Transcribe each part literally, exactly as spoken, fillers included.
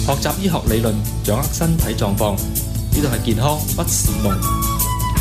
學習醫學理論，掌握身體狀況。呢度係健康不是夢。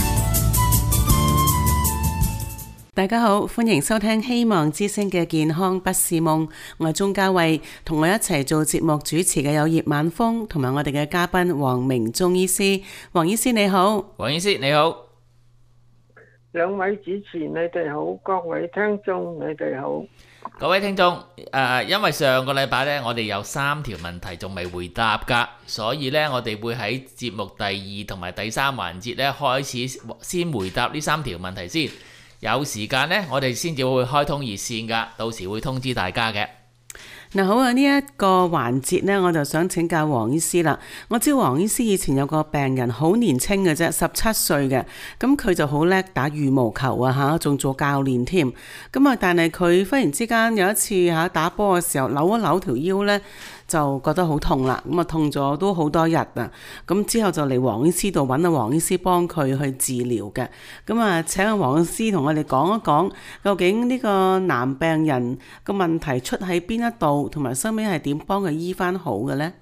大家好，歡迎收聽希望之聲嘅健康不是夢，我係鍾嘉慧，同我一齊做節目主持嘅有葉晚風同埋我哋嘅嘉賓黃明中醫師。黃醫師你好。 黃醫師你好。 兩位主持你哋好，各位聽眾你哋好。 各位聽眾，誒、呃，因為上個禮拜咧，我哋有三條問題仲未回答噶，所以咧，我哋會喺節目第二同埋第三環節咧開始先回答呢三條問題先。有時間呢，我哋先至會開通熱線噶，到時會通知大家嘅。 嗱好啊，呢、這、一個環節呢，我就想請教黃醫師啦。我知黃醫師以前有個病人好年輕嘅啫，十七歲嘅，咁佢就好叻打羽毛球啊嚇，仲做教練添。咁啊，但係佢忽然之間有一次嚇打波嘅時候扭一扭條腰呢，就覺得好痛啦。咁啊痛咗都好多日啊。咁之後就嚟黃醫師度揾阿黃醫師幫佢去治療嘅。咁啊請阿黃醫師同我哋講一講，究竟呢個男病人個問題出喺邊一度，同埋收尾係點幫佢醫翻好嘅呢？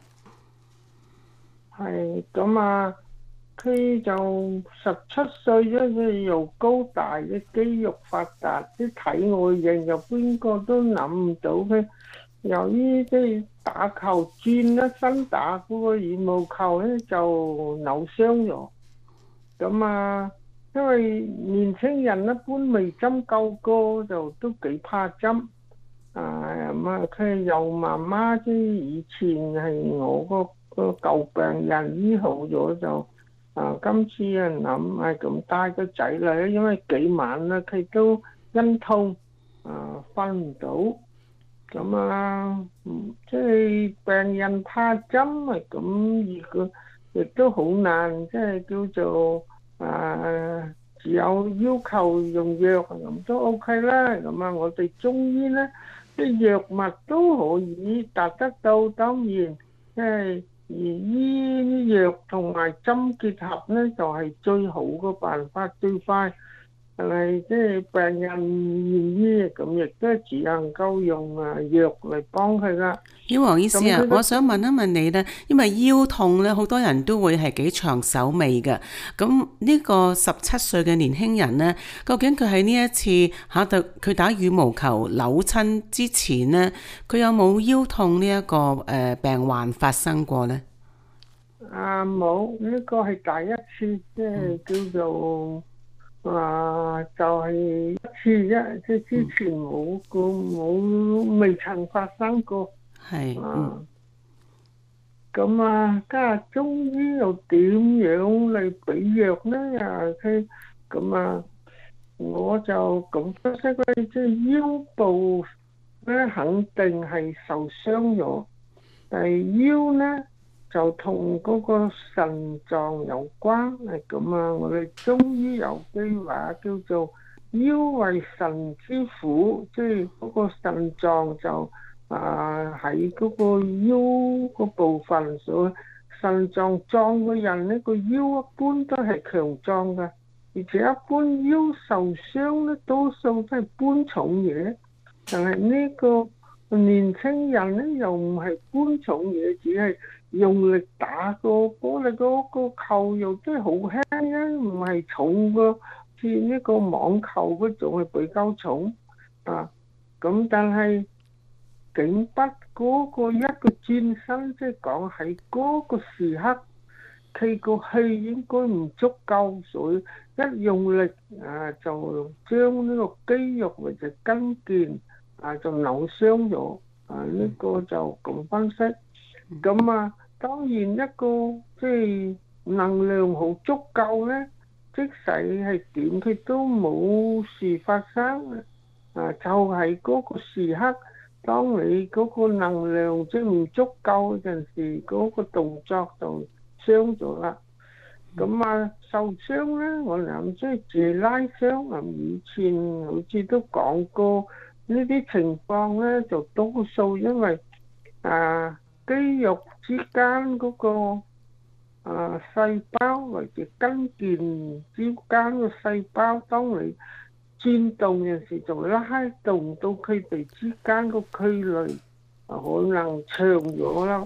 係咁啊，佢就十七歲啫，佢又高大嘅肌肉發達，啲體外形又邊個都諗唔到佢。由於即係打球轉一身打嗰個羽毛球咧，就扭傷咗。咁啊，因為年輕人一般未針灸過，就都幾怕針。啊咁啊，佢又媽媽即係以前係我個個舊病人醫好咗就啊，今次啊諗係咁帶個仔嚟，因為幾晚啦佢都因痛啊瞓唔到。咁啊，即係病人怕針啊，咁亦個亦都好難，即係叫做啊，只有要求用藥咁都 OK 啦。咁啊，我哋中醫咧，啲藥物都可以達得到，當然即係而醫藥同埋針結合咧，就係最好嘅辦法，最快。但係即係病人唔願意，咁亦都只能夠用啊藥嚟幫佢啦。 咦，黃醫師啊，我想問一問你咧，因為腰痛咧，好多人都會係幾長手尾嘅。咁呢個十七歲嘅年輕人咧，究竟佢喺呢一次嚇到佢打羽毛球扭親之前咧，佢有冇腰痛呢一個誒病患發生過咧？ 啊冇，呢個係第一次，即係叫做。啊，就係、是、一次啫，即係之前冇過冇未曾發生過。 係。 啊，咁啊，家下中醫又點樣嚟俾藥咧？啊，佢咁啊，我就咁分析咧，即係腰部咧肯定係受傷咗，但係腰咧就同嗰個腎臟有關，係咁啊！我哋中醫有句話叫做腰為腎之府，即係嗰個腎臟就啊喺嗰個腰個部分，所以腎臟壯嘅人呢個腰一般都係強壯嘅，而且一般腰受傷咧多數都係搬重嘢，但係呢個年輕人咧又唔係搬重嘢，只係用力打個嗰你嗰個球又真係好輕啊，唔係重個，似呢個網球嗰種係比較重啊。咁但係竟不嗰個一個轉身，即係講喺嗰個時刻，佢個氣應該唔足夠，所以一用力啊就將呢個肌肉或者筋腱啊就扭傷咗啊。呢個就咁分析。咁啊，當然一個即係能量好足夠咧，即使係點佢都冇事發生啊！就係嗰個時刻，當你嗰個能量即係唔足夠嗰陣時，嗰個動作就傷咗啦。咁啊，受傷咧，我諗即係自拉傷啊，以前好似都講過呢啲情況咧，就多數因為啊肌肉之間嗰個啊細胞或者筋腱之間個細胞，當你轉動嘅時就拉動到佢哋之間個距離啊可能長咗啦。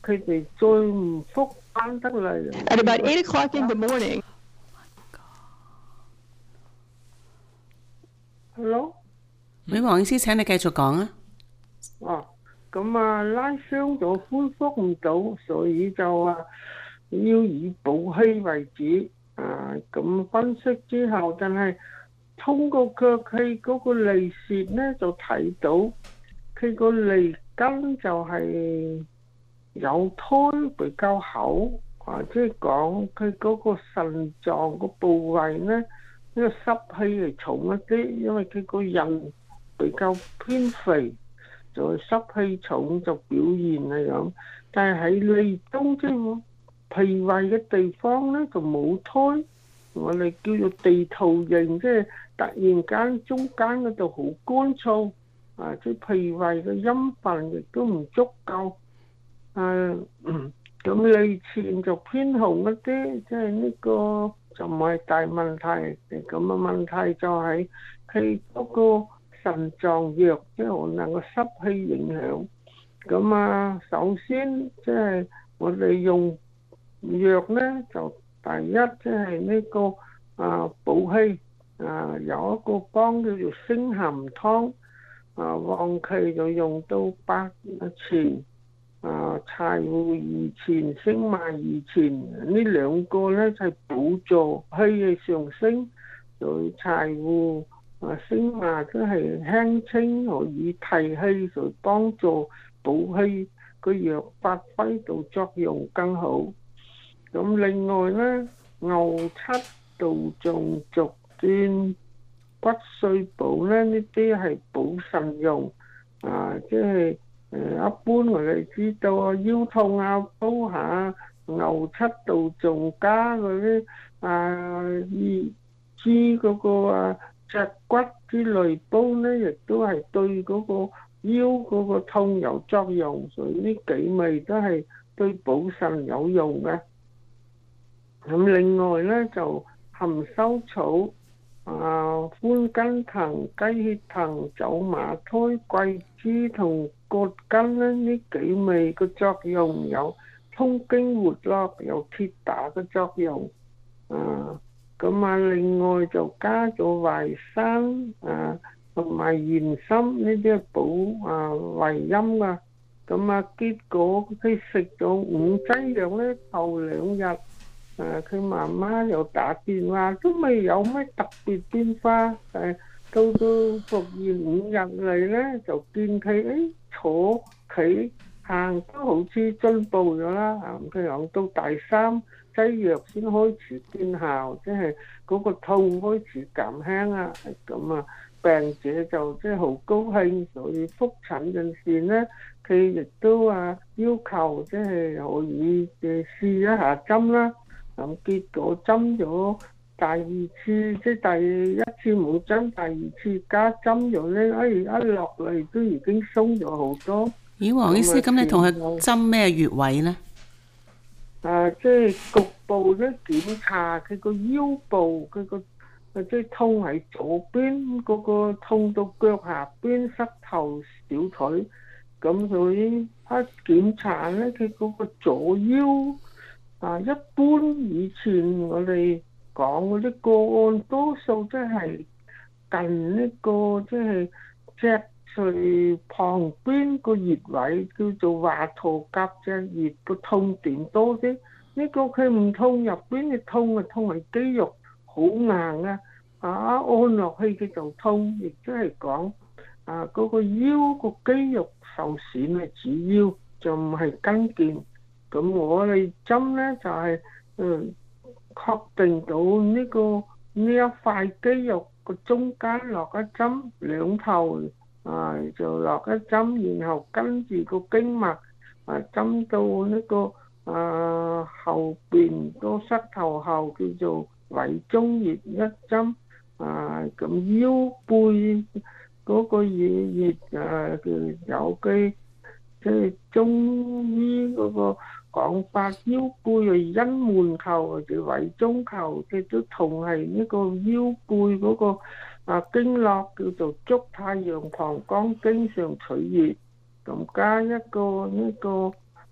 佢哋再唔復翻得嚟。 At about eight o'clock in the morning. Hello？ 喂，黃醫師，請你繼續講啊。 哦，咁啊拉傷就恢復唔到，所以就啊要以補氣為主。啊，咁分析之後，但係通過佢佢嗰個脷舌咧，就睇到佢個脷根就係有胎比較厚，啊，即係講佢嗰個腎臟個部位咧，呢個濕氣係重一啲，因為佢個人比較偏肥，就係濕氣重就表現係咁。但係喺脷中即係脾胃嘅地方咧就冇胎，我哋叫做地圖形，即係突然間中間嗰度好乾燥，啊，即係脾胃嘅陰分亦都唔足夠，啊，咁脷前就偏紅一啲，即係呢個就唔係大問題，咁嘅問題就係佢嗰個腎臟弱，即係可能個濕氣影響。咁啊，首先即係我哋用藥咧，就第一即係呢個啊補氣啊，有一個方叫做升咸湯啊，黃芪就用到八錢啊，柴胡二錢，星麻二錢，呢兩個咧就係補助氣嘅上升，就柴胡啊星麻都係輕清可以提氣，就幫助補氣個藥發揮到作用更好。咁另外咧，牛七、杜仲、竹端、骨碎補咧，呢啲係補腎用啊，即係誒一般我哋知道啊，腰痛啊，煲下牛七、杜仲加嗰啲啊二豬嗰個啊脊骨之類煲咧，亦都係對嗰個腰嗰個痛有作用，所以呢幾味都係對補腎有用嘅。咁另外咧就含羞草、啊寬筋藤、雞血藤、走馬胎、桂枝同葛根咧，呢幾味嘅作用有通經活絡，有鐵打嘅作用。啊，咁啊另外就加咗淮山啊同埋玄參呢啲係補啊胃陰啊。咁啊結果佢食咗五劑藥咧，頭兩日。誒佢媽媽又打電話，都未有咩特別變化。誒到到復現五日嚟咧，就見佢誒坐企行都好似進步咗啦。啊，佢講到第三劑藥先開始見效，即係嗰個痛開始減輕啊。咁啊，病者就即係好高興，所以覆診陣時咧，佢亦都啊要求即係可以誒試一下針啦。咁結果針咗第二次，即係第一次冇針，第二次加針咗咧，哎一落嚟都已經鬆咗好多。 咦，黃醫師，咁你同佢針咩穴位咧？ 啊，即係局部咧檢查佢個腰部，佢個即係痛喺左邊，嗰個痛到腳下邊膝頭小腿，咁所以一檢查咧，佢嗰個左腰。啊，一般以前我哋講嗰啲個案，多數即係近呢個即係脊髓旁邊個穴位，叫做華佗夾脊穴個痛點多啲。呢個佢唔痛入邊嘅痛啊，痛係肌肉好硬啊，啊按落去佢就痛，亦即係講啊嗰個腰個肌肉受損係主要，就唔係筋腱。咁我哋針咧就係、是、嗯確定到呢、這個呢一塊肌肉個中間落一針，兩頭啊就落一針，然後跟住個經脈啊針到呢、這個啊後邊個膝頭後叫做委中穴一針啊，咁腰背嗰個穴穴啊有機即係中醫嗰個講法，腰背係陰門球或者委中球，亦都同係呢個腰背嗰個啊經絡叫做足太陽膀胱經上取穴，咁加一個呢個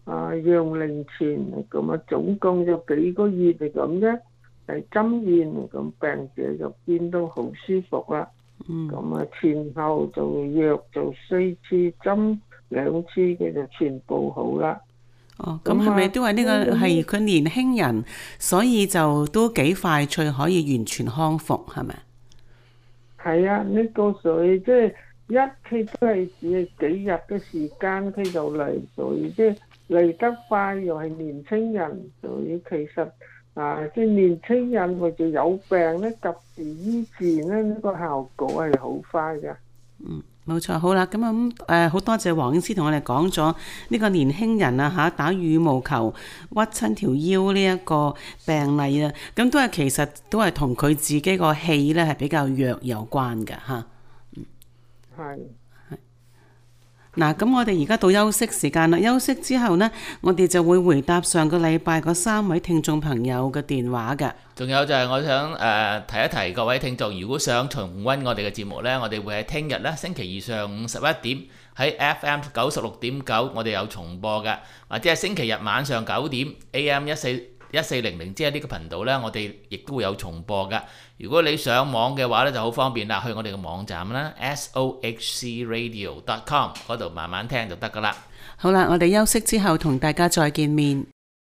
啊陽齡前，咁啊總共就幾個月嚟咁啫，係針完咁病者就見到好舒服啦。 嗯， 咁啊前後就藥就四次針兩次嘅就全部好啦。 哦，咁係咪都係呢個係佢年輕人，所以就都幾快脆可以完全康復係咪？ 係啊，呢、這個所以即係一佢都係只係幾日嘅時間佢就嚟，所以即係嚟得快又係年輕人，所以其實啊即係年輕人或者有病咧及時醫治咧，呢、這個效果係好快嘅。 嗯。冇錯，好啦，咁啊誒好多謝黃醫師同我哋講咗呢個年輕人啊嚇打羽毛球屈親條腰呢一個病例啊，咁都係其實都係同佢自己個氣咧係比較弱有關嘅嚇。嗯， 係。 嗱，咁我哋而家到休息時間啦。休息之後呢，我哋就會回答上個禮拜嗰三位聽眾朋友嘅電話㗎。 仲有就係我想誒、呃、提一提各位聽眾，如果想重溫我哋嘅節目呢，我哋會喺聽日咧星期二上午十一點喺 F M 九十六點九，我哋有重播嘅，或者係星期日晚上九點 A M 一四一四零零，即係呢個頻道呢，我哋亦都會有重播嘅。如果你上網嘅話咧，就好方便啦，去我哋嘅網站啦 S O H C radio dot com 嗰度慢慢聽就得噶啦。 好啦，我哋休息之後同大家再見面。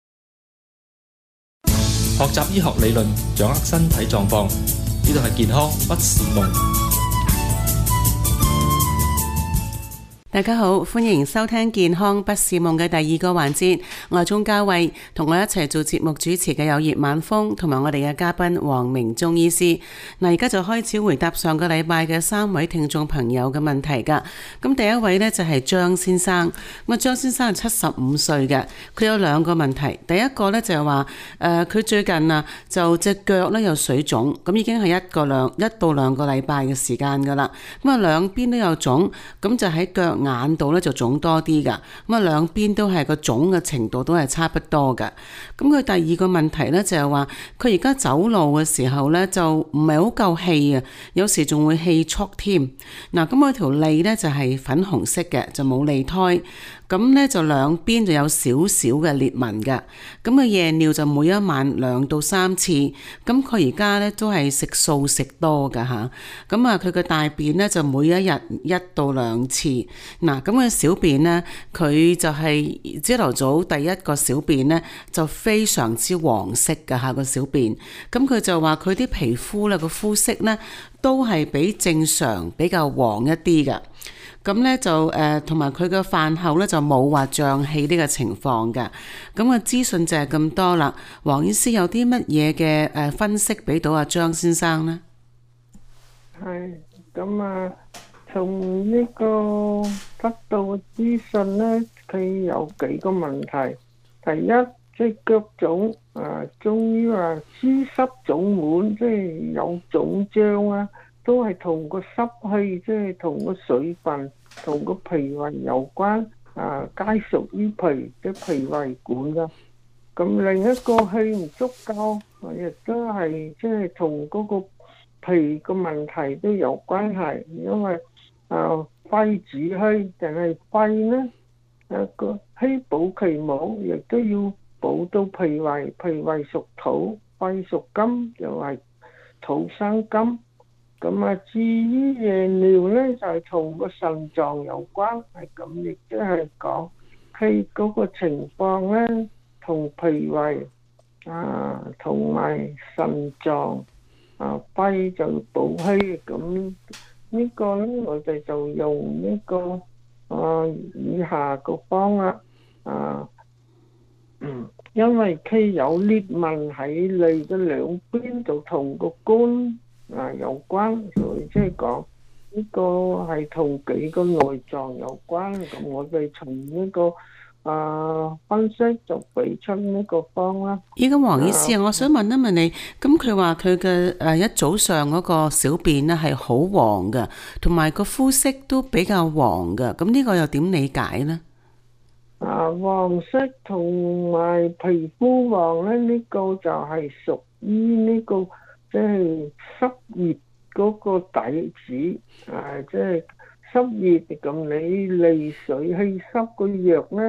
學習醫學理論，掌握身體狀況，呢度係健康不是夢。 大家好，歡迎收聽健康不是夢嘅第二個環節，我係鍾嘉慧，同我一齊做節目主持嘅有葉晚風同埋我哋嘅嘉賓黃明中醫師。嗱，而家就開始回答上個禮拜嘅三位聽眾朋友嘅問題噶。咁第一位呢，就係張先生，咁啊張先生係七十五歲嘅，佢有兩個問題。第一個呢，就係話誒佢最近啊就隻腳呢有水腫，咁已經係一個兩一到兩個禮拜嘅時間噶啦。咁啊兩邊都有腫，咁就喺腳眼度咧就腫多啲噶，咁啊兩邊都係個腫嘅程度都係差不多噶。咁佢第二個問題咧就係話，佢而家走路嘅時候咧就唔係好夠氣啊，有時仲會氣促添。嗱，咁佢條脷咧就係粉紅色嘅，就冇脷苔。咁咧就兩邊就有少少嘅裂紋嘅，咁啊夜尿就每一晚兩到三次，咁佢而家咧都係食素食多㗎吓，咁啊佢嘅大便咧就每一日一到兩次，嗱咁嘅小便咧佢就係朝頭早第一個小便咧就非常之黃色㗎吓個小便，咁佢就話佢啲皮膚咧個膚色咧都係比正常比較黃一啲㗎。咁咧就誒，同埋佢嘅飯後咧就冇話脹氣呢個情況嘅。咁嘅資訊就係咁多啦。黃醫師有啲乜嘢嘅誒分析俾到阿張先生呢？ 係咁啊，從呢個得到嘅資訊咧，佢有幾個問題。第一，即係腳腫啊，中醫話濕濕腫滿，即係有腫脹啊。都係同個濕氣，即係同個水分、同個脾胃有關，啊，皆屬於脾，即係脾胃管噶。咁另一個氣唔足夠，亦都係即係同嗰個脾個問題都有關係，因為啊肺主氣，但係肺呢一個氣補其母，亦都要補到脾胃，脾胃屬土，肺屬金，又係土生金。咁啊，至於夜尿咧，就係同個腎臟有關，係咁，亦即係講佢嗰個情況咧，同脾胃啊，同埋腎臟啊，肺就補氣。咁呢個咧，我哋就用呢個啊以下個方啦啊，嗯，因為佢有裂紋喺脷嘅兩邊，就同個肝啊，有關，所以即係講呢個係同幾個內臟有關。咁我哋從呢個啊分析就俾出呢個方啦。 依家黃醫師啊，我想問一問你，咁佢話佢嘅誒一早上嗰個小便咧係好黃嘅，同埋個膚色都比較黃嘅，咁呢個又點理解呢？ 啊，黃色同埋皮膚黃咧，呢個就係屬於呢個。即係濕熱嗰個底子，啊，即係濕熱咁，你利水氣濕個藥咧，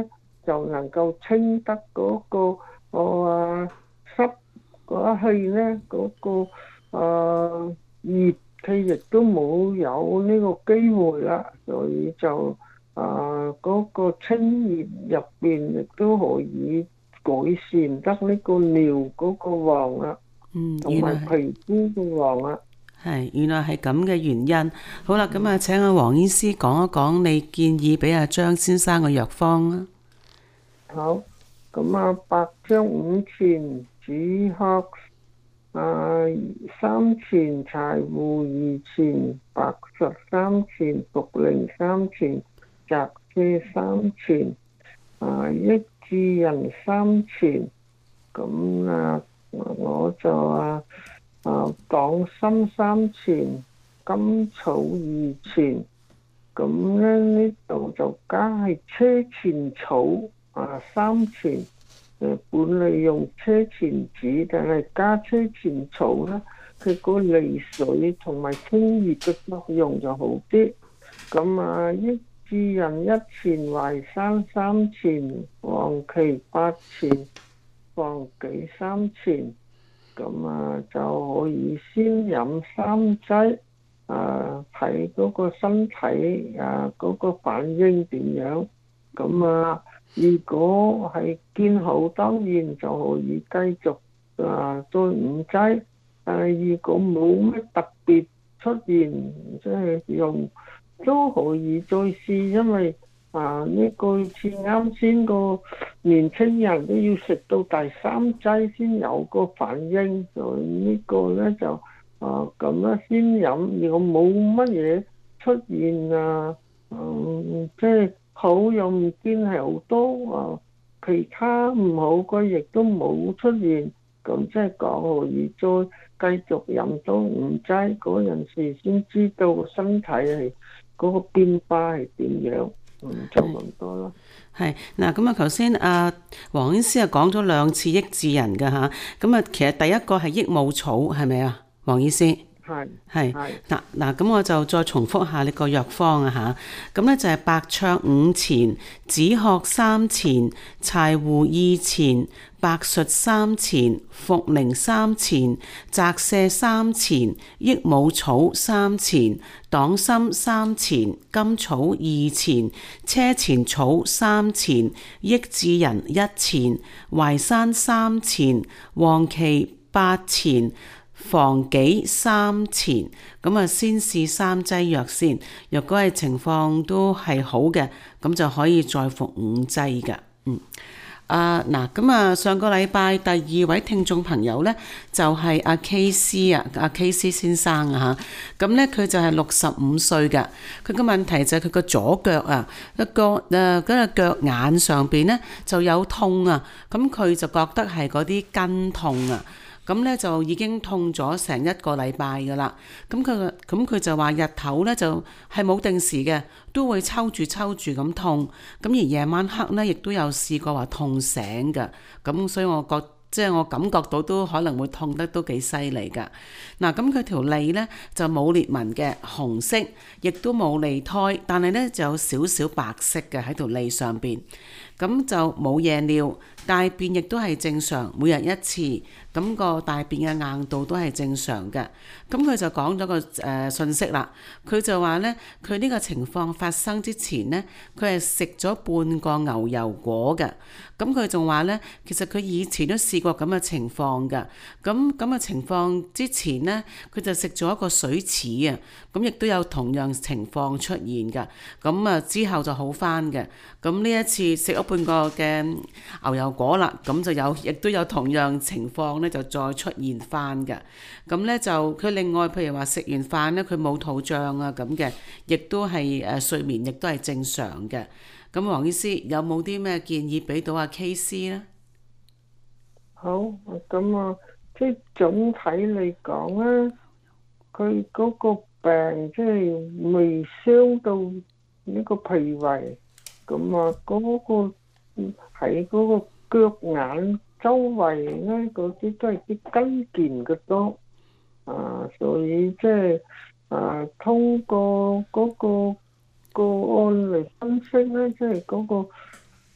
就能夠清得嗰、個我啊濕嗰一氣咧，嗰、個啊熱氣亦都冇有呢個機會啦，所以就啊嗰、個清熱入邊亦都可以改善得呢個尿嗰個黃啦， 嗯， 同埋原來係皮膚嘅黃啦。 係原來係咁嘅原因。好啦，咁啊請阿黃醫師講一講你建議俾阿張先生嘅藥方啦。 好，咁啊，白薑五錢，止咳啊三錢，柴胡二錢，白術三錢，茯苓三錢，澤瀉三錢，啊益智仁三錢。咁啊，我就啊啊黨參三錢，甘草二錢。咁咧呢度就加係車前草。啊，三錢，誒本嚟用車前子，但係加車前草咧，佢個利水同埋清熱嘅作用就好啲。咁啊，益智仁一錢，淮山三錢，黃芪八錢，防己三錢。咁啊就可以先飲三劑，啊睇嗰個身體啊嗰、嗰個反應點樣。咁啊〜如果係見好，當然就可以繼續啊再五劑。但係如果冇乜特別出現，即係用都可以再試，因為啊呢個似啱先個年青人都要食到第三劑先有個反應，所以呢個咧就啊咁樣先飲。如果冇乜嘢出現啊，嗯即係。好又唔見係好多啊，其他唔好嘅亦都冇出現，咁即係講可以再繼續飲多五劑，嗰陣時先知道個身體係嗰個變化係點樣，嗯就咁多啦。 係嗱，咁啊頭先阿黃醫師啊講咗兩次益智仁嘅嚇，咁啊其實第一個係益母草係咪啊，黃醫師？ 係係嗱嗱，咁我就再重複下呢個藥方啊嚇，咁咧就係白芍五錢，止咳三錢，柴胡二錢，白術三錢，茯苓三錢，澤瀉三錢，益母草三錢，黨參三錢，甘草二錢，車前草三錢，益智仁一錢，淮山三錢，黃芪八錢。防己三錢，咁啊先試三劑藥先。若果係情況都係好嘅，咁就可以再服五劑嘅。嗯，啊嗱，咁啊上個禮拜第二位聽眾朋友呢，就係、是、阿 K C 啊，阿 K C 先生啊嚇。咁呢，佢就係六十五歲嘅，佢個問題就係佢個左腳啊，一個誒嗰個腳眼上邊呢就有痛啊，咁佢就覺得係嗰啲筋痛啊。咁咧就已經痛咗成一個禮拜噶啦，咁佢咁佢就話日頭咧就係冇定時嘅，都會抽住抽住咁痛，咁而夜晚黑咧亦都有試過話痛醒嘅，咁所以我覺即係我感覺到都可能會痛得都幾犀利噶。嗱，咁佢條脷咧就冇裂紋嘅，紅色，亦都冇脷苔，但係咧就有少少白色嘅喺條脷上邊，咁就冇夜尿。大便亦都係正常，每日一次，咁個大便嘅硬度都係正常嘅。咁佢就講咗個誒信息啦，佢就話呢，佢呢個情況發生之前呢，佢係食咗半個牛油果嘅。咁佢仲話呢，其實佢以前都試過咁嘅情況嘅。咁咁嘅情況之前呢，佢就食咗一個水柿啊，咁亦都有同樣情況出現嘅。咁啊之後就好返嘅。咁呢一次食咗半個嘅牛油果啦，咁就有亦都有同樣情況咧，就再出現翻嘅。咁咧就佢另外譬如話食完飯咧，佢冇肚脹啊咁嘅，亦都係誒睡眠亦都係正常嘅。咁黃醫師有冇啲咩建議俾到阿 K C 咧？ 好，咁啊，即係總體嚟講咧，佢嗰個病即係未傷到呢個脾胃，咁啊嗰個喺嗰個腳眼周圍咧，嗰啲都係啲筋腱嘅多，啊，所以即係啊，通過嗰個個案嚟分析咧，即係嗰個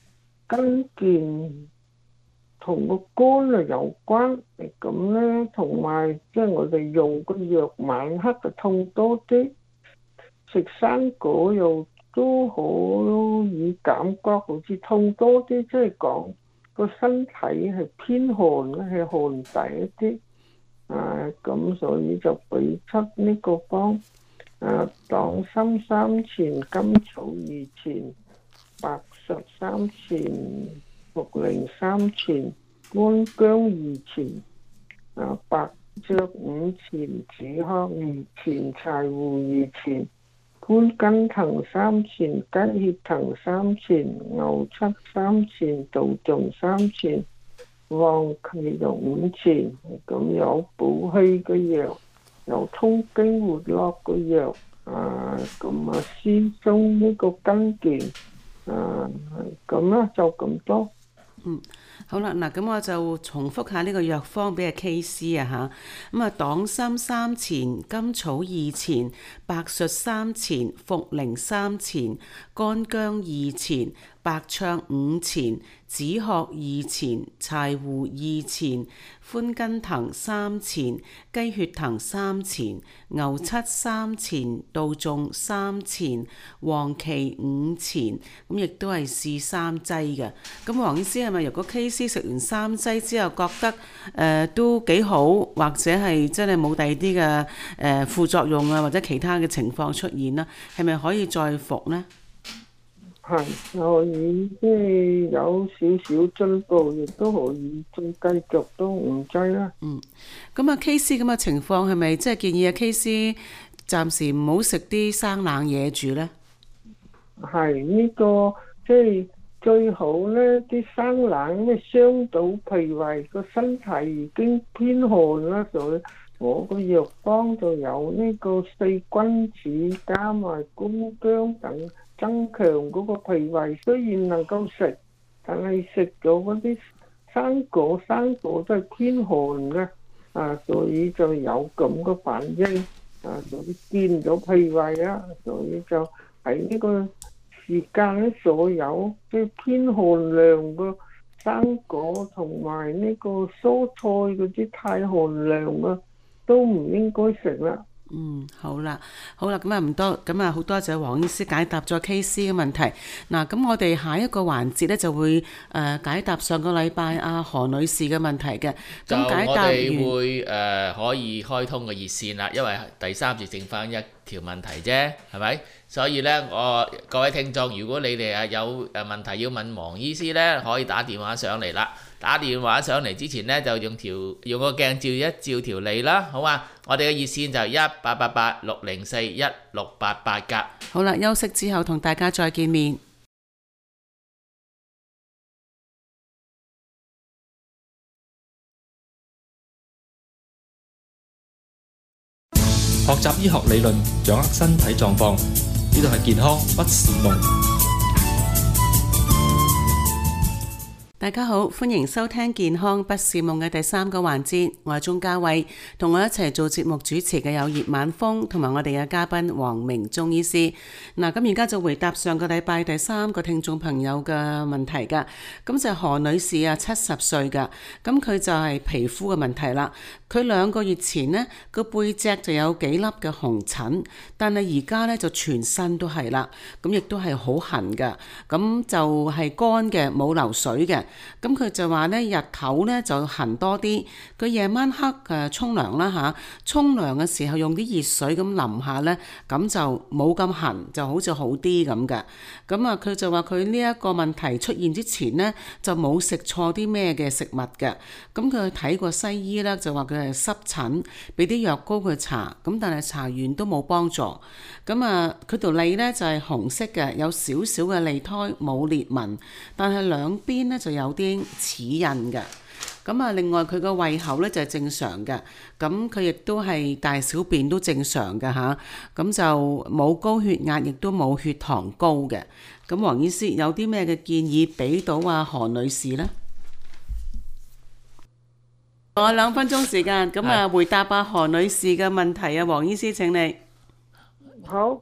跟腱同個肝啊有關，咁咧同埋即係我哋用個藥晚黑就痛多啲，食生果又都可以感覺好似痛多啲，即係講個身體係偏寒咧，係寒底一啲。啊，咁所以就俾出呢個方，啊，黨參三錢，甘草二錢，白術三錢，茯苓三錢，乾薑二錢，啊，白薑五錢，止咳二錢，柴胡二錢，潘根藤三錢，雞血藤三錢，牛膝三錢，杜仲三錢。黃芪就五錢，咁有補氣嘅藥，有通經活絡嘅藥，啊，咁啊疏鬆呢個跟腱，啊，咁啦就咁多。 嗯，好啦，嗱，咁我就重複下呢個藥方俾阿 K C 啊嚇，咁啊黨參三錢，甘草二錢，白術三錢，茯苓三錢，乾薑二錢，白芍五錢，止咳二錢，柴胡二錢，寬根藤三錢，雞血藤三錢，牛膝三錢，杜仲三錢，黃芪五錢，咁亦都係試三劑嘅。咁黃醫師係咪如果 K C 食完三劑之後覺得誒、呃、都幾好，或者係真係冇第二啲嘅誒副作用啊，或者其他嘅情況出現啦，係咪可以再服呢？ 係可以，即係有少少進步，亦都可以再繼續都唔劑啦。 嗯，咁啊 K C 咁嘅情況係咪即係建議啊 K C 暫時唔好食啲生冷嘢住呢？ 係呢個即係最好咧，啲生冷咧傷到脾胃，個身體已經偏寒啦，所以我個藥方就有呢個四君子加埋乾薑等。增強嗰個脾胃，雖然能夠食，但係食咗嗰啲生果，生果都係偏寒嘅，啊，所以就有咁嘅反應，啊，所以見咗脾胃啦，所以就喺呢個時間咧，所有即係偏寒涼嘅生果同埋呢個蔬菜嗰啲太寒涼啊，都唔應該食啦。 嗯，好啦，好啦，咁啊唔多，咁啊好多謝黃醫師解答咗 K C 嘅問題。嗱，咁我哋下一個環節咧就會誒、呃、解答上個禮拜阿何女士嘅問題嘅。 就咁解答完我哋會誒、呃、可以開通個熱線啦，因為第三節剩翻一條問題啫，係咪？所以咧，我各位聽眾，如果你哋啊有誒問題要問黃醫師咧，可以打電話上嚟啦。打電話上嚟之前呢，就用條用個鏡照一照條脷啦，好嘛？我哋嘅熱線就一八八八六零四一六八八㗎。 好啦，休息之後同大家再見面。 學習醫學理論，掌握身體狀況，呢度係健康不是夢。 大家好，歡迎收聽健康不是夢嘅第三個環節，我係鍾嘉慧，同我一齊做節目主持嘅有葉晚風同埋我哋嘅嘉賓黃明中醫師。嗱，咁而家就回答上個禮拜第三個聽眾朋友嘅問題噶，咁就係何女士啊，七十歲噶，咁佢就係皮膚嘅問題啦。佢兩個月前呢個背脊就有幾粒嘅紅疹，但係而家呢就全身都係啦，咁亦都係好痕嘅，咁就係乾嘅，冇流水嘅。咁佢就話咧，日頭咧就痕多啲，佢夜晚黑誒沖涼啦嚇，沖涼嘅時候用啲熱水咁淋下咧，咁就冇咁痕，就好似好啲咁嘅。咁啊，佢就話佢呢一個問題出現之前呢，就冇食錯啲咩嘅食物嘅。咁佢睇過西醫咧，就話佢係濕疹，俾啲藥膏佢搽，咁但係搽完都冇幫助。咁啊，佢條脷咧就係紅色嘅，有少少嘅脷苔，冇裂紋，但係兩邊咧就有有啲齒印嘅。咁啊，另外佢個胃口咧就係正常嘅，咁佢亦都係大小便都正常嘅吓，咁就冇高血壓，亦都冇血糖高嘅。咁黃醫師有啲咩嘅建議俾到啊何女士呢？我兩分鐘時間，咁啊回答啊何女士嘅問題啊，黃醫師請你。 好，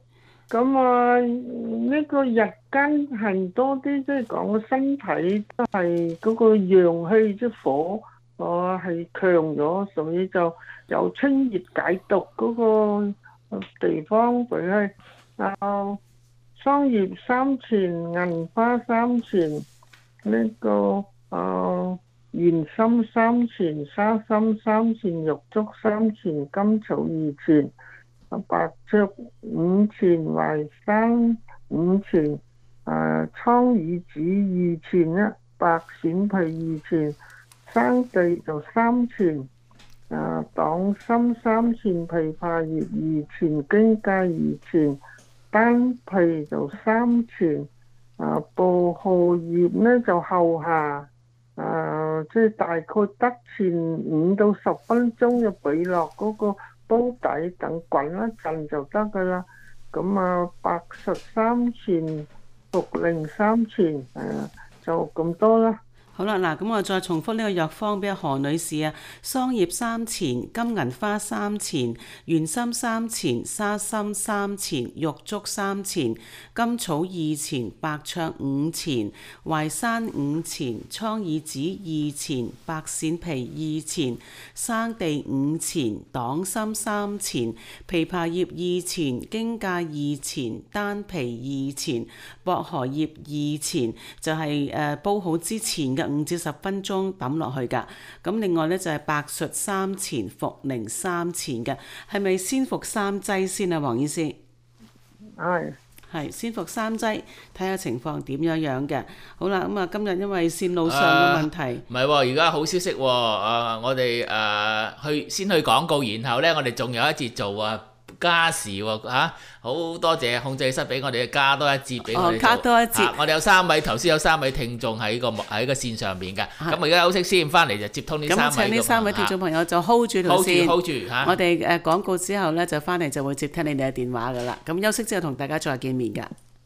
咁啊呢個日間行多啲，即係講個身體都係嗰個陽氣即係火，我係強咗，所以就有清熱解毒嗰個地方，佢係啊桑葉三錢、銀花三錢，呢個啊玄參三錢、沙參三錢、玉竹三錢、甘草二錢。白芍五錢，淮山五錢，誒蒼耳子二錢一，白閃皮二錢，生地就三錢，誒黨參三錢，枇杷葉二錢，荊芥二錢，丹皮就三錢，誒薄荷葉呢就後下，誒即係大概得前五到十分鐘就俾落嗰個煲底，等滾一陣就得噶啦。咁啊，白術三錢，茯苓三錢，係啊，就咁多啦。 好啦，嗱，咁我再重複呢個藥方俾何女士啊。桑葉三錢，金銀花三錢，玄參三錢，沙參三錢，玉竹三錢，甘草二錢，白芍五錢，淮山五錢，蒼耳子二錢，白鱔皮二錢，生地五錢，黨參三錢，枇杷葉二錢，荊芥二錢，丹皮二錢，薄荷葉二錢，就係、是、誒煲好之前嘅五至十分鐘抌落去㗎。咁另外咧就係白術三錢、茯苓三錢嘅，係咪先服三劑先啊，黃醫師？ 係係先服三劑，睇下情況點樣樣嘅。好啦，咁啊今日因為線路上嘅問題， 唔係喎，而家好消息喎、啊！我哋誒、呃、去先去廣告，然後咧我哋仲有一節做啊加時喎嚇，好多謝控制室俾我哋加多一節俾我哋做、 哦、加多一節。 啊、我哋有三位頭先有三位聽眾喺個喺個線上邊嘅，咁我而家休息先，翻嚟就接通呢三位。 咁請呢三位聽眾朋友就 hold 住條線 hold 住 hold 住嚇。 我哋誒廣告之後咧就翻嚟就會接聽你哋嘅電話噶啦。咁休息之後同大家再見面㗎。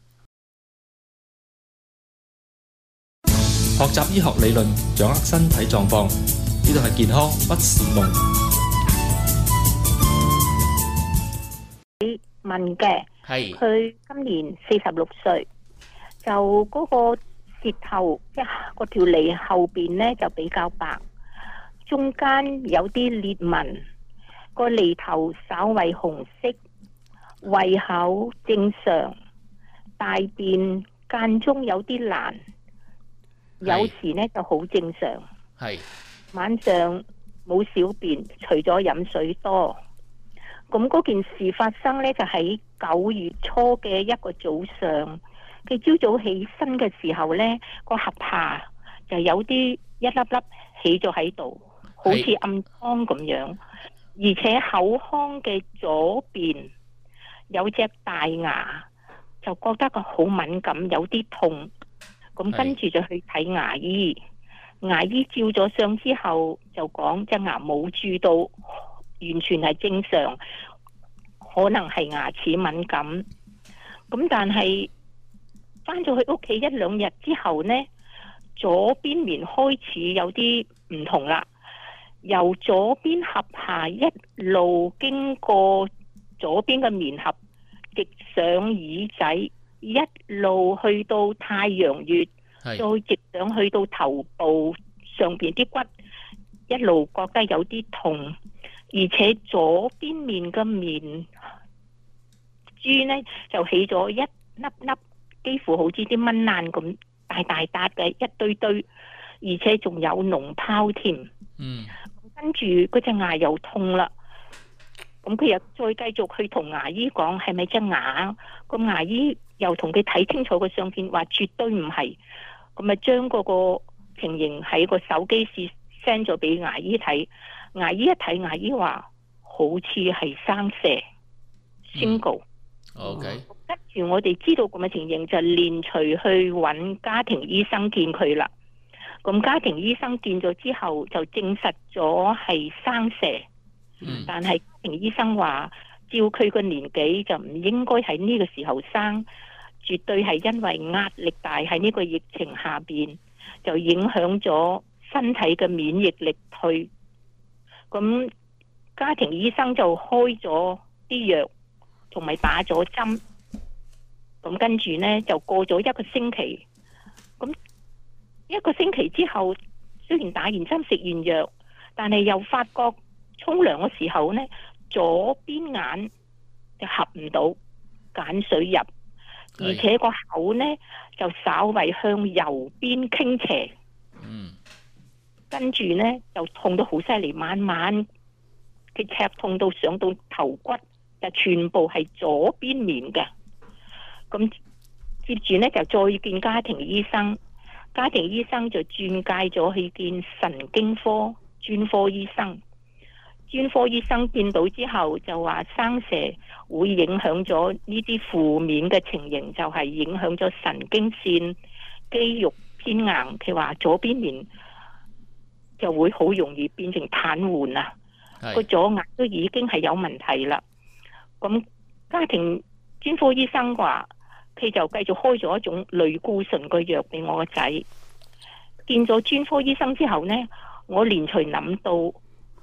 學習醫學理論，掌握身體狀況，呢度係健康不是夢。 問嘅， 係佢今年四十六歲，就嗰個舌頭即係個條脷後邊呢就比較白，中間有啲裂紋，個脷頭稍為紅色，胃口正常，大便間中有啲難，有時呢就好正常， 係晚上冇小便，除咗飲水多。咁嗰件事發生呢，就喺九月初嘅一個早上，佢朝早起身嘅時候呢，個下巴就有啲一粒粒起咗喺度，好似暗瘡咁樣，而且口腔嘅左邊有隻大牙，就覺得佢好敏感，有啲痛，咁跟住就去睇牙醫，牙醫照咗相之後就講隻牙冇蛀到。完全係正常，可能係牙齒敏感。咁但係翻咗去屋企一兩日之後呢，左邊面開始有啲唔同啦。由左邊下巴一路經過左邊嘅面頰，直上耳仔，一路去到太陽穴，再直上去到頭部上邊啲骨，一路覺得有啲痛。而且左邊面嘅面珠呢，就起咗一粒粒，幾乎好似啲蚊爛咁大大笪嘅一堆堆，而且仲有膿泡添。 嗯， 跟住嗰隻牙又痛啦，咁佢又再繼續去同牙醫講係咪隻牙？個牙醫又同佢睇清楚個相片，話絕對唔係。咁咪將嗰個情形喺個手機試 send 咗俾牙醫睇。牙醫一睇，牙醫話好似係生蛇 single。 OK。 跟住我哋知道咁嘅情形，就連隨去揾家庭醫生見佢啦。咁家庭醫生見咗之後，就證實咗係生蛇。 嗯。 但係家庭醫生話，照佢個年紀就唔應該喺呢個時候生，絕對係因為壓力大喺呢個疫情下邊，就影響咗身體嘅免疫力退。咁家庭醫生就開咗啲藥，同埋打咗針， 咁跟住呢，就過咗一個星期，咁一個星期之後，雖然打完針食完藥，但係又發覺沖涼嘅時候呢，左邊眼就合唔到鹼水入，而且個口呢就稍為向右邊傾斜。 嗯， 跟住呢就痛到好犀利，晚晚嘅赤痛到上到頭骨，就全部係左邊面嘅。咁接住呢就再見家庭醫生，家庭醫生就轉介咗去見神經科專科醫生。專科醫生見到之後就話生蛇會影響咗呢啲負面嘅情形，就係影響咗神經線、肌肉偏硬。佢話左邊面就會好容易變成癱瘓啊，個左眼都已經係有問題啦。咁家庭專科醫生話佢就繼續開咗一種類固醇嘅藥俾我個仔。見咗專科醫生之後呢，我連隨諗到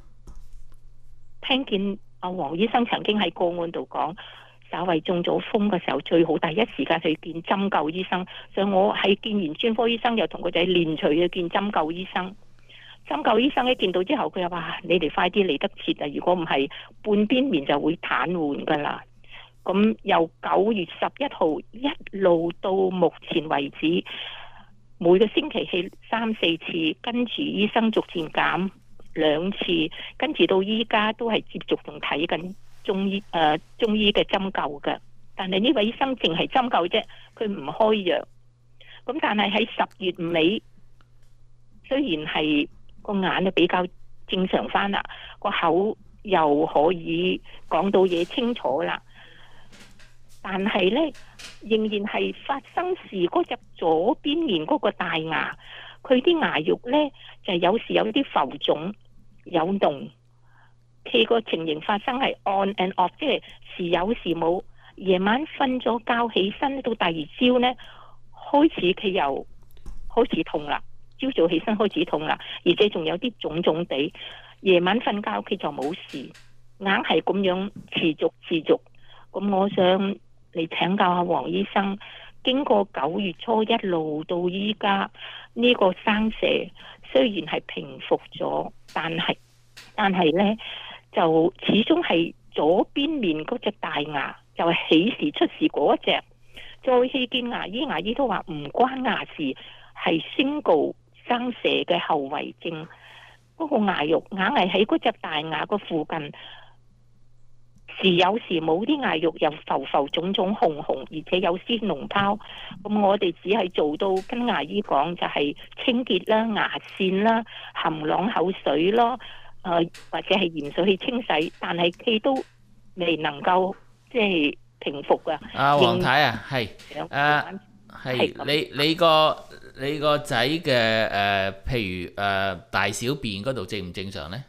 聽見阿黃醫生曾經喺個案度講，稍為中咗風嘅時候最好第一時間去見針灸醫生。所以我喺見完專科醫生又同個仔連隨去見針灸醫生。針灸醫生一見到之後，佢又話：你哋快啲嚟得切啊！如果唔係，半邊面就會癱瘓噶啦。咁由九月十一號一路到目前為止，每個星期去三四次，跟住醫生逐漸減兩次，跟住到依家都係接續仲睇緊中醫誒、呃、中醫嘅針灸嘅。但係呢位醫生淨係針灸啫，佢唔開藥。咁但係喺十月尾，雖然係個眼就比較正常翻啦，個口又可以講到嘢清楚啦，但係呢，仍然係發生時嗰隻左邊面嗰個大牙，佢啲牙肉呢，就有時有啲浮腫有膿，佢個情形發生係 on and off， 即係時有時冇。夜晚瞓咗覺起身到第二朝呢，開始佢又開始痛啦。朝早起身開始痛啦，而且仲有啲腫腫地。夜晚瞓覺佢就冇事，硬係咁樣持續持續。咁我想嚟請教下黃醫生，經過九月初一路到依家，呢個生蛇雖然係平復咗，但係但係呢就始終係左邊面嗰隻大牙就係起時出事嗰隻。再去見牙醫，牙醫都話唔關牙事，係single生蛇嘅後遺症。嗰個牙肉硬係喺嗰隻大牙個附近，時有時冇，啲牙肉又浮浮腫腫紅紅，而且有啲膿泡。咁我哋只係做到跟牙醫講，就係清潔啦、牙線啦、含朗口水咯，誒、呃、或者係鹽水去清洗，但係佢都未能夠即係平復噶。 阿黃太啊，係誒係你你個你個仔嘅誒，譬如誒、呃、大小便嗰度正唔正常呢？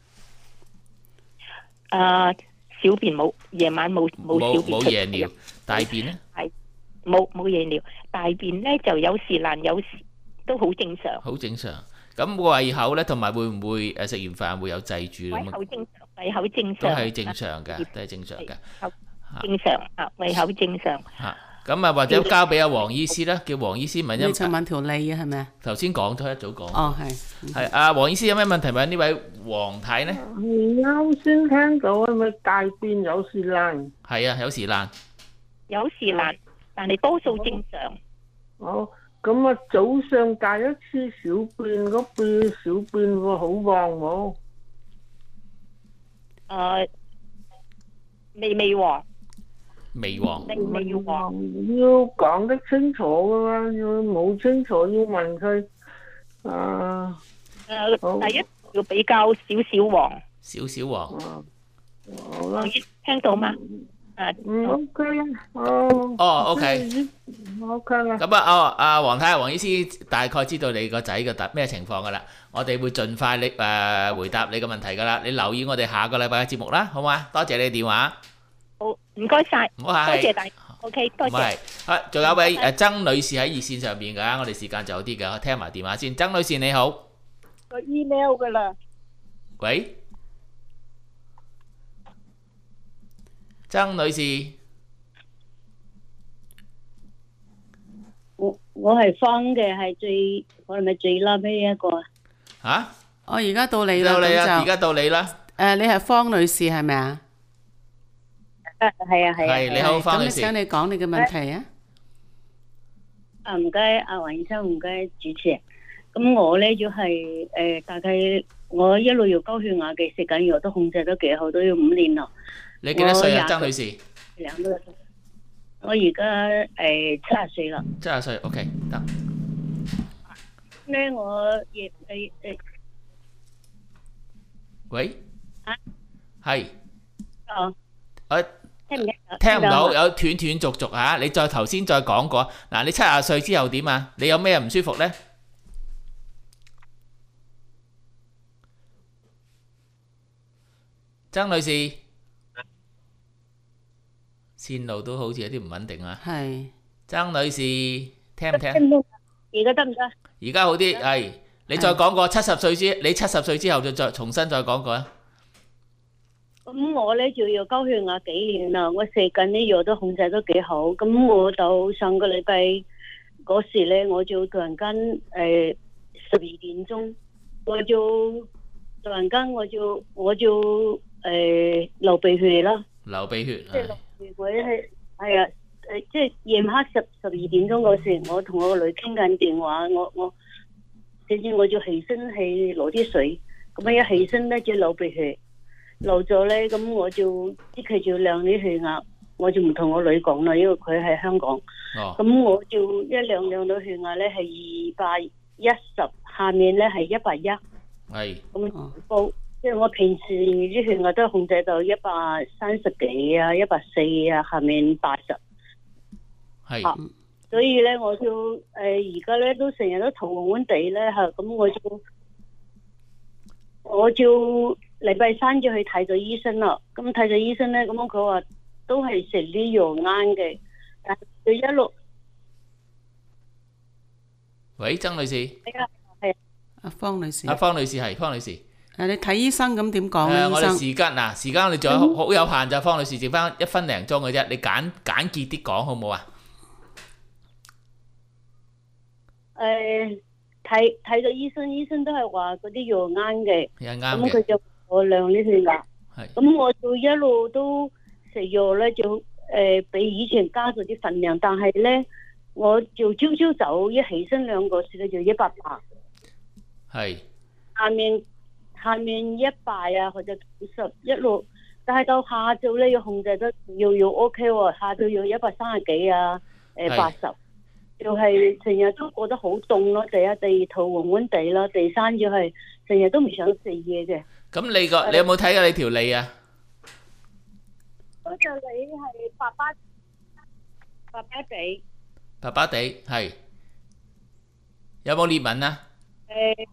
誒、呃，小便冇，夜晚冇冇小便出。冇夜尿， 大便呢？ 係冇冇夜尿，大便呢就有時爛，有時都好正常。好正常。 咁胃口呢，同埋會唔會誒食完飯會有滯住咁？ 胃口正常，胃口正常。 都係正常嘅，都係正常嘅。 正常啊，胃口正常。 嚇，咁啊，或者交俾阿黃醫師啦，叫黃醫師問一。 你就問條脷啊，係咪啊？ 頭先講咗一早講。 哦，係。 係阿黃醫師有咩問題問呢位黃太呢？ 啱先聽到係咪大便有時爛？ 係啊，有時爛。 有時爛，但係多數正常。 好，咁啊，早上大一次小便嗰邊小便會好旺冇？ 誒，未未旺。 未旺， 未未要旺， 要講得清楚噶嘛，要冇清楚要問佢。啊， 誒，第一要比較少少黃， 少少黃。 好啦， 聽到嗎？誒， 嗯 ，OK 啦，哦。 哦 ，OK。OK 啦。 咁啊，哦，阿黃太，黃醫師大概知道你個仔嘅特咩情況噶啦，我哋會盡快你誒回答你個問題噶啦，你留意我哋下個禮拜嘅節目啦，好嘛？多謝你電話。 好，唔該晒， 唔好客氣， 多謝大家 ，OK，多謝。唔係，啊，仲有位誒曾女士喺熱線上邊㗎，我哋時間就有啲㗎，聽埋電話先。曾女士你好。 個 email 㗎啦。 喂，曾女士。 我係方嘅，係最我係咪最嬲尾一個啊？ 嚇？ 我而家到你啦， 到你啊！而咁就家到你啦。 誒，你係方女士係咪啊？ 啊，係啊，係啊。 係你好，方女士。 咁請你講你嘅問題啊。 啊，唔該，阿黃醫生，唔該主持人。咁我咧就係誒，大概我一路有高血壓嘅，食緊藥都控制得幾好，都要五年啦。 你幾多歲啊，曾女士？ 兩個。我而家誒七十歲啦。 七十歲，OK，得。 咧我亦誒誒。 喂？ 啊？ 係。 哦。 我聽唔聽？ 聽唔到，有斷斷續續嚇。你再頭先再講過，嗱，你七十歲之後點啊？你有咩唔舒服咧？曾女士，線路都好似有啲唔穩定啊。 係。 曾女士，聽唔聽？ 而家得唔得？ 而家好啲，係。你再講過七十歲之，你七十歲之後就再重新再講過啊。 咁我咧就要高血壓幾年啦，我食緊啲藥都控制得幾好。咁我到上個禮拜嗰時咧，我就突然間誒十二點鐘，我就突然間我就我就誒、呃、流鼻血啦。 流鼻血。 即係流鼻血，我係係啊誒，即係夜晚黑十十二點鐘嗰時，我同我個女傾緊電話，我我，跟住我就起身去攞啲水，咁啊一起身咧就流鼻血。漏咗咧，咁我就即係就量啲血壓，我就唔同我女講啦，因為佢喺香港。哦。咁我就一量量到血壓咧係二百一十，下面咧係一百一。係。咁高，即係我平時啲血壓都控制到一百三十幾啊，一百四啊，下面八十。係。啊，所以咧我就誒而家咧都成日都頭暈暈地咧嚇，咁我就我就。禮拜三就去睇咗醫生啦，咁睇咗醫生咧，咁佢話都係食啲藥啱嘅，但係佢一路。 喂，曾女士。 係啊，係。 阿方女士。 阿方女士係方女士。 誒，你睇醫生咁點講咧？醫生。 我哋時間嗱，時間我哋仲有好有限就，方女士剩翻一分零鐘嘅啫，你簡簡潔啲講好唔好啊？ 誒，睇睇咗醫生，醫生都係話嗰啲藥啱嘅。 係啱嘅。 咁佢就。我量呢血壓，咁我就一路都食藥咧，就誒、呃、比以前加咗啲份量，但係咧我就朝朝早一起身兩個時咧就一百八，係下面下面一百啊或者九十一路，但係到下晝咧要控制得要要 O K 喎，下晝要一百三十幾啊，誒八十，就係成日都覺得好凍咯，第一第二頭暈暈地啦，第三就係成日都唔想食嘢嘅。 咁你個你有冇睇過你條脷啊？ 嗰條脷係白白白白地， 白白地係。有冇裂紋啊？ 誒，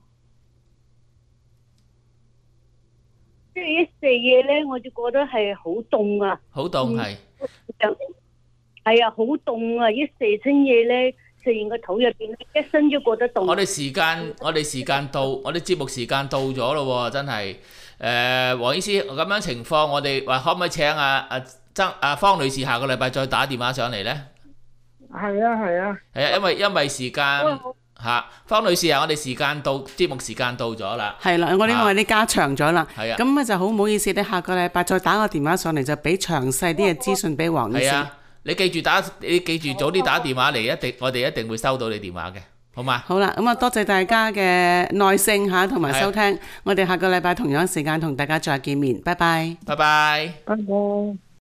即係一食嘢咧，我就覺得係好凍啊！ 好凍係。 係啊，好凍啊！一食親嘢咧。食完個肚入邊，一身都覺得凍。我哋時間，我哋時間到，我哋節目時間到咗咯喎，真係。誒，黃醫師咁樣情況，我哋話可唔可以請阿阿曾阿方女士下個禮拜再打電話上嚟咧？ 係啊，係啊。 係啊，因為因為時間嚇，方女士啊，我哋時間到，節目時間到咗啦。 係啦，我呢個我哋加長咗啦。 係啊。 咁啊就好唔好意思，你下個禮拜再打個電話上嚟，就俾詳細啲嘅資訊俾黃醫師。 係啊。你記住打，你記住早啲打電話嚟，一定我哋一定會收到你電話嘅，好嗎？ 好啦，咁啊多謝大家嘅耐性嚇，同埋收聽。我哋下個禮拜同樣時間同大家再見面，拜拜。 拜拜。 拜拜。